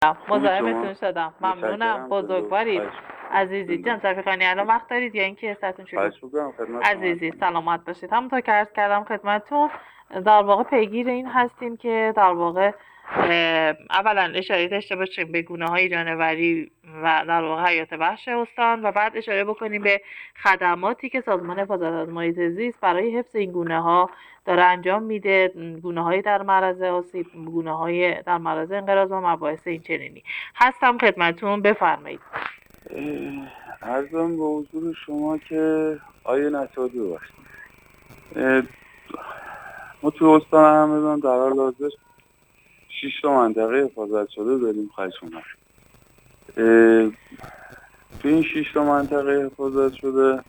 خوبی مزاحمتون شما؟ شدم. ممنونم. متشکرم. بزرگوارید. خواهش عزیزی زنده جان باشید. زفیقانی الان وقت دارید یا اینکه ساعتون شروع؟ خواهش می‌کنم خدمت شما عزیزی هستم. سلامت باشید. همونطور که عرض کردم خدمتتون، در واقع پیگیر این هستیم که در واقع اولا اشاره داشته باشیم به گونه‌های جانوری و در واقع حیات وحش استان و بعد اشاره بکنیم به خدماتی که سازمان حفاظت از محیط زیست برای حفظ این گونه‌ها داره انجام میده، گونه‌های در معرض آسیب، گونه‌های در معرض انقراض و مباحث این چنینی. هستم خدمتتون، بفرمایید. عرضم به حضور شما که آیه نصادی باشید. ما توی استان همدان در حال حاضر 6 تا منطقه حفاظت شده داریم. خواهش می‌کنم. توی این 6 تا منطقه حفاظت شده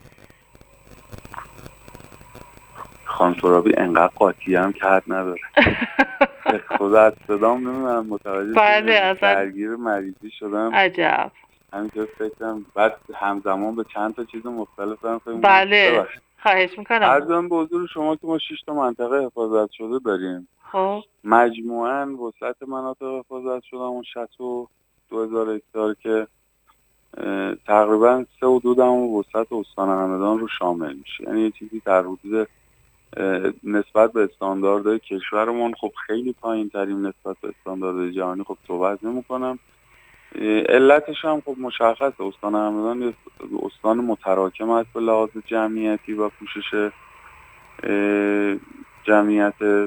خانم ترابی انقدر قاطی هم کرد نداره. خدا از صدام نمیدونم متوجه بله شدیم اصلا درگیر مریضی شدم. عجب. همینطور فکرم بعد همزمان به چند تا چیز مختلف هم فکر بله خواهش میکنم. عرضم به حضور شما که ما 6 تا منطقه حفاظت شده داریم. خب مجموعاً وسعت مناطق حفاظت شده اون 62,000 هکتار که تقریبا 3.2 وسعت استان همدان رو شامل میشه. یعنی یه چیزی در حدود نسبت به استانداردهای کشورمون خب خیلی پایین ترین نسبت به استانداردهای جهانی خب صحبت نمی‌کنم. علتش هم خب مشخصه. استان همدان یه استان متراکم است به لحاظ جمعیتی و پوشش جمعیت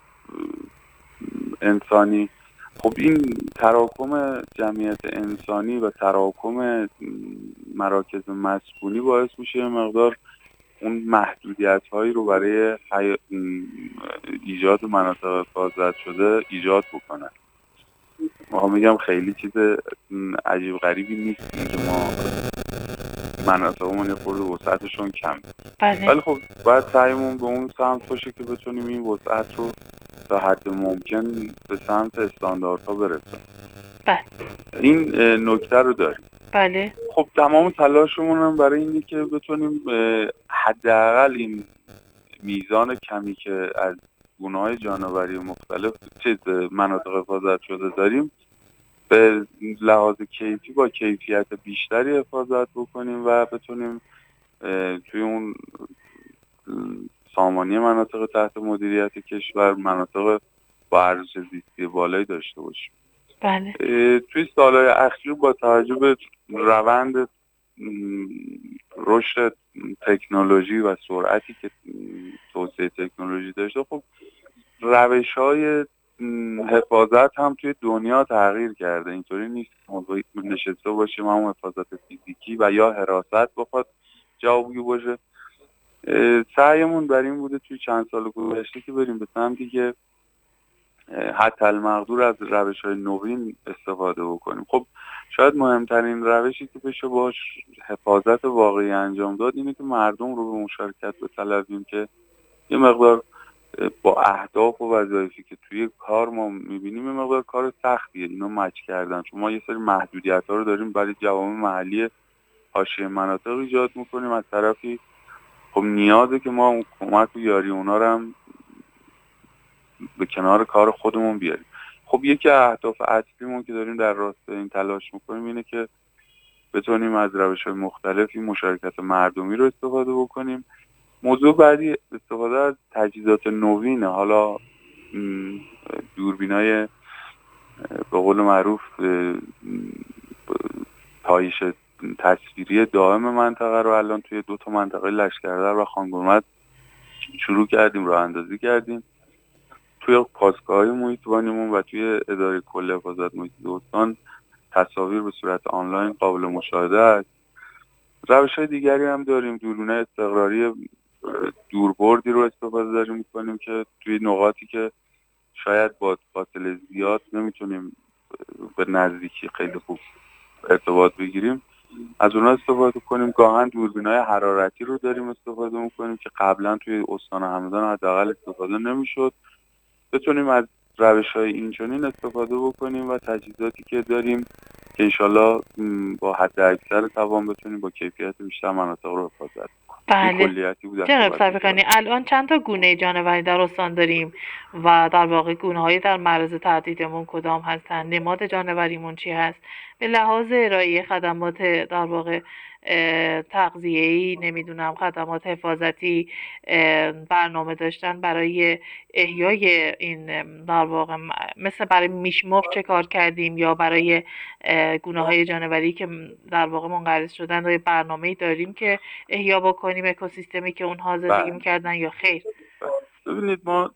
انسانی. خب این تراکم جمعیت انسانی و تراکم مراکز مسکونی باعث میشه مقدار اون محدودیت هایی رو برای ایجاد مناطق حفاظت شده ایجاد بکنن. ما میگم خیلی چیز عجیب غریبی نیست که ما مناطقمون یه خورده وسعتشون کم، ولی خب باید سعیمون به اون سمت باشه که بتونیم این وسعت رو تا حد ممکن به سمت استانداردها برسونیم. بله این نکته رو داریم. بله خب تمام تلاشمون هم برای اینه که بتونیم حداقل این میزان کمی که از گونه‌های جانوری مختلف چیز مناطق حفاظت شده داریم به لحاظ کیفی با کیفیت بیشتری حفاظت بکنیم و بتونیم توی اون سامانی مناطق تحت مدیریت کشور مناطق با ارزش زیستی بالایی داشته باشیم. بله توی سالهای اخیر با توجه به روند رشد تکنولوژی و سرعتی که توسعه تکنولوژی داشته خب روش‌های حفاظت هم توی دنیا تغییر کرده. اینطوری نیست ما نشسته باشیم همون حفاظت فیزیکی و یا حراست بخواد جوابگو باشه. سعیمون بر این بوده توی چند سال گذشته که بریم به سمتی که حتی المقدور از روش‌های نوین استفاده بکنیم. خب شاید مهمترین روشی که بشه باش حفاظت واقعی انجام داد اینه که مردم رو به مشارکت بطلبیم که یه مقدار با اهداف و وظایفی که توی کار ما می‌بینیم یه مقدار کار سختیه اینا مچ کردن، چون ما یه سری محدودیت‌ها رو داریم برای جوامع محلی حاشیه مناطق ایجاد می‌کنیم. از طرفی خب نیازه که ما کمک و یاری اونا رو هم به کنار کار خودمون بیاریم. خب یکی اهداف اصلیمون که داریم در راستای این تلاش میکنیم اینه که بتونیم از روش‌های مختلفی مشارکت مردمی رو استفاده بکنیم. موضوع بعدی استفاده از تجهیزات نوینه. حالا دوربینای به قول معروف تایش تصویری دائم منطقه رو الان توی 2 تا منطقه لشکردر و خانگرمد شروع کردیم، راه اندازی کردیم. توی پاسگاه‌های محیط‌بانیمون و توی اداره کل حفاظت محیط استان تصاویر به صورت آنلاین قابل مشاهده است. روش‌های دیگری هم داریم. دوربین‌های استقراری دوربردی رو استفاده داریم می‌کنیم که توی نقاطی که شاید با فاصله زیاد نمیتونیم به نزدیکی خیلی خوب ارتباط بگیریم از اونها استفاده کنیم. گاهن دوربین‌های حرارتی رو داریم استفاده می‌کنیم که قبلا توی استان همدان حداقل استفاده نمی‌شد. بتونیم از روش‌های اینچنین استفاده بکنیم و تجهیزاتی که داریم که انشالله با حد اکثر توان بتونیم با کیفیت بیشتر مناطق رو حفاظت کنیم. بله کلیتی بود. جناب صفیخانی، الان چند تا گونه جانوری در استان داریم و در واقع گونه‌های در معرض تهدیدمون کدام هستند؟ نماد جانوریمون چی هست؟ به لحاظ ارائه خدمات در واقع تغذیه‌ای، نمیدونم خدمات حفاظتی، برنامه داشتن برای احیای این در واقع مثل برای میشمرغ چه کار کردیم یا برای گونه‌های جانوری که در واقع منقرض شدن و برنامه‌ای داریم که احیا بکنیم اکوسیستمی که اونها زندگی میکردن یا خیر؟ ببینید ما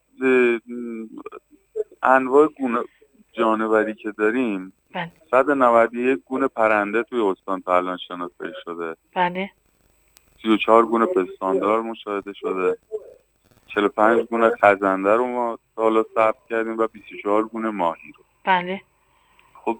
انواع گونه جانوری که داریم 191 گونه پرنده توی استان تا الان شناسایی شده. بله. 34 گونه پستاندار مشاهده شده. 45 گونه خزنده رو ما حالا ثبت کردیم و 24 گونه ماهی رو. بله. خب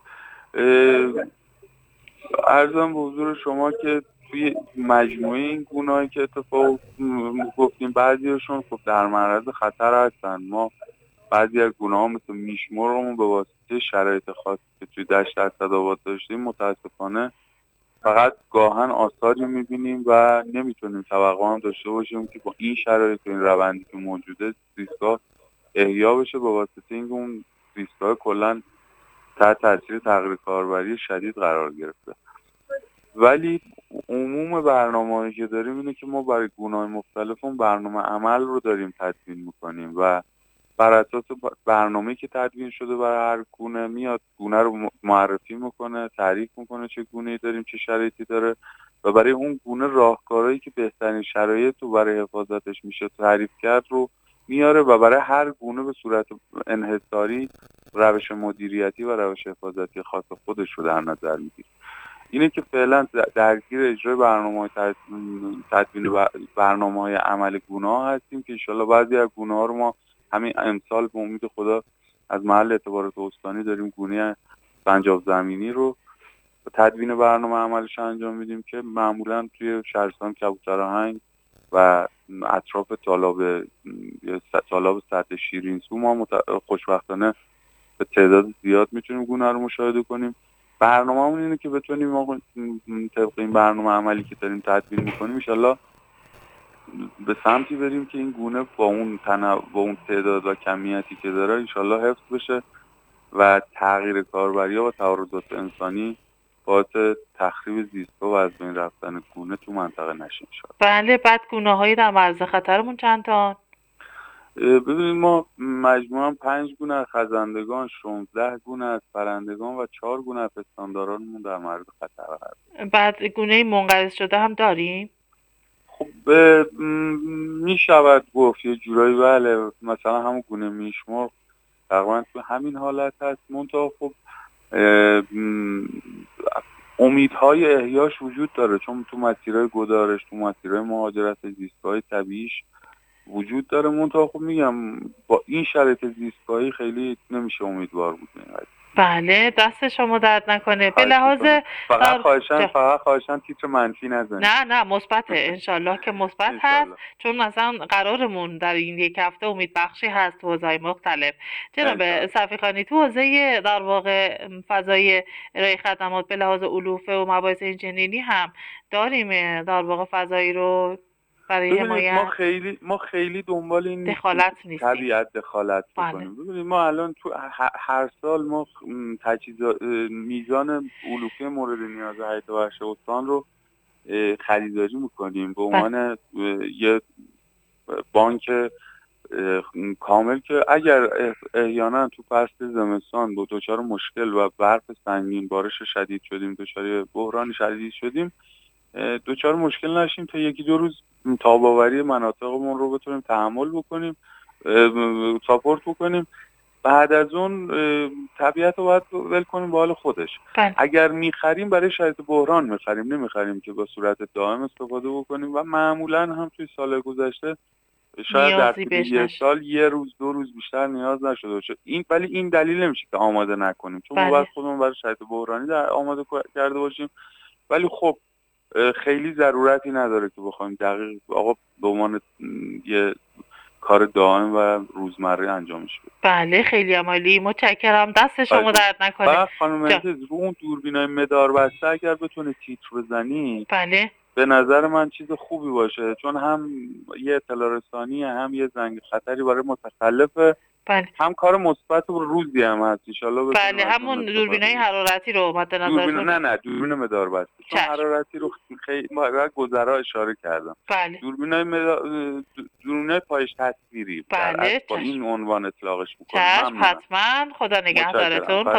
عرضم به حضور شما که توی مجموعه این گونه‌ای که اتفاق گفتیم بعضی‌هاشون خب در معرض خطر هستن. ما بعضی از گونه‌ها مثل میشمرغمون به واسطه شرایط خاصی که توی دشت اسدآباد داشتیم متاسفانه فقط گاهن آثاری می‌بینیم و نمیتونیم توقع هم داشته باشیم که با این شرایط و این روندی که موجوده زیستگاه احیا بشه، به واسطه اینکه اون زیستگاه کلاً تحت تاثیر تغییر کاربری شدید قرار گرفته. ولی عموم برنامه‌ای که داریم اینه که ما برای گونه‌های مختلف اون برنامه عمل رو داریم تدوین می‌کنیم و بر اساس برنامه‌ای که تدوین شده برای هر گونه میاد گونه رو معرفی میکنه، تعریف میکنه چه گونه‌ای داریم، چه شرایطی داره و برای اون گونه راهکارهایی که بهترین شرایط رو برای حفاظتش میشه تعریف کرد رو میاره و برای هر گونه به صورت انحصاری روش مدیریتی و روش حفاظتی خاص خودش رو در نظر میگیره. اینه که فعلا درگیر اجرای برنامه‌های تدوین برنامه‌های عمل گونه‌ها هستیم که ان شاءالله بعضی از گونه‌ها رو ما همین امسال به امید خدا از محل اعتبارات استانی داریم گونه سنجاب زمینی رو تدوین برنامه عملش انجام میدیم که معمولا توی شهرستان کبوترآهنگ و اطراف تالاب سطح شیرینسو ما خوشبختانه به تعداد زیاد میتونیم گونه رو مشاهده کنیم. برنامه‌مون اینه که بتونیم ما طبق این برنامه عملی که داریم تدوین میکنیم ان شاءالله به سمتی بریم که این گونه با اون تعداد و کمیتی که داره ان شاءالله حفظ بشه و تغییر کاربری‌ها و تعارضات انسانی باعث تخریب زیستگاه و از بین رفتن گونه تو منطقه نشه ان شاءالله. بله. بعد گونه‌های در معرض خطرمون چند تا؟ ببینید ما مجموعاً 5 گونه از خزندگان، 16 گونه از پرندگان و 4 گونه از پستاندارانمون در معرض خطر هست. بعد گونه منقرض شده هم داریم؟ خب میشود گفت یه جورایی بله، مثلا همون گونه میشمرغ تقریبا تو همین حالت هست. منتها خب امیدهای احیاش وجود داره چون تو مسیرهای گدارش، تو مسیرهای مهاجرت زیستگاه طبیعیش وجود داره. منتها خب میگم با این شرایط زیستگاهی خیلی نمیشه امیدوار بود. بله دست شما درد نکنه. به لحاظ فقط خواهشان تیتر منفی نزنید. نه مثبته، انشالله که مثبت هست، چون مثلا قرارمون در این یک هفته امید بخشی هست تو حوزه‌های مختلف. جناب صفیخانی، تو حوزه در واقع فضای ارائه خدمات به لحاظ علوفه و مباحث انجینیری هم داریم در واقع فضایی رو برای حمایت. ما خیلی دنبال این دخالت نیستیم. طبیعت دخالت بکنیم. ببینید ما الان تو هر سال ما میزان علوفه مورد نیاز هیئت وحش استان رو خریداری میکنیم به عنوان یه بانک کامل که اگر احیانا تو فصل زمستان با دچار مشکل و برف سنگین، بارش شدید شدیم، دچار بحران شدید شدیم، دچار مشکل نشیم تا یکی دو روز تاب‌آوری مناطقمون رو بتونیم تحمل بکنیم، ساپورت بکنیم. بعد از اون طبیعت رو باید ول کنیم به حال خودش. اگر میخریم برای شرایط بحران میخریم، نمیخریم که با صورت دائم استفاده بکنیم و معمولا هم توی سال گذشته شاید در طول یه سال یه روز دو روز بیشتر نیاز نشده باشه. ولی این دلیل نمیشه که آماده نکنیم، چون ما باید خودمون برای شرایط بحرانی آماده کرده باشیم. ولی خب خیلی ضرورتی نداره که بخوایم دقیق آقا به عنوان یه کار دائم و روزمره انجامش بده. بله خیلی عالی، متشکرم، دست شما درد نکنه. بعد خانم مهدی رو اون دوربینای مداربسته اگر بتونه تیتر بزنی بله به نظر من چیز خوبی باشه، چون هم یه اطلاع رسانی هم یه زنگ خطری برای متخلفه، بله هم کار مثبت و روزی هم هست ان شاء الله. بله همون دوربینای حرارتی رو مد نظرتون. نه دوربین مداربسته، چون حرارتی رو خیلی باید گذرا اشاره کردم. بله دوربینای پایش تصویری بله با این عنوان اطلاقش میکنم. چشم حتما، خدا نگهدارتون.